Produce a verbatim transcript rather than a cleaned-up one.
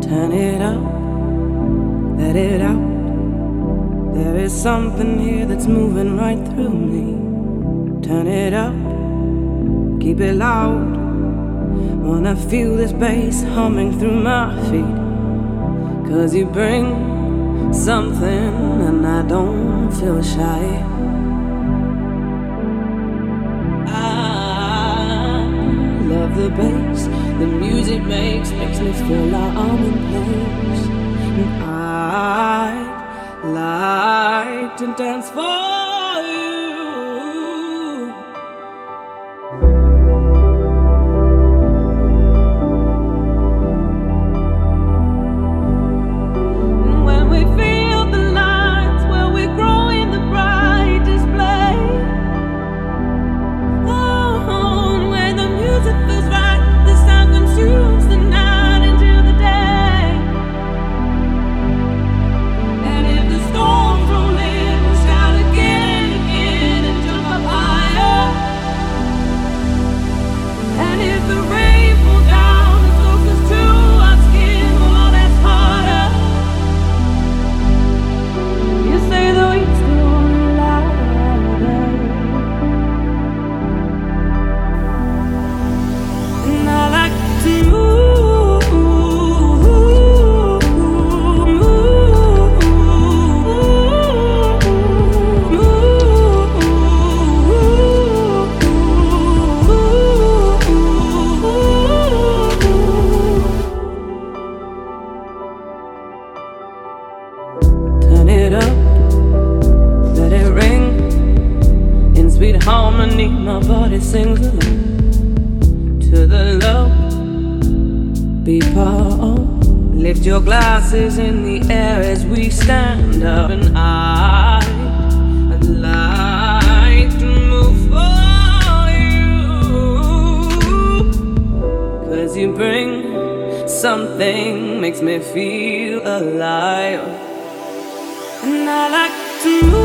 Turn it up, let it out. There is something here that's moving right through me. Turn it up, keep it loud. Wanna feel this bass humming through my feet. Cause you bring something and I don't feel shy. I love the bass the music makes, makes me feel like I'm in place. And I'd like to dance for you. Harmony, my body sings along to the love beat part. Lift your glasses in the air as we stand up, and I, I'd like to move for you. Cause you bring something, makes me feel alive, and I like to move.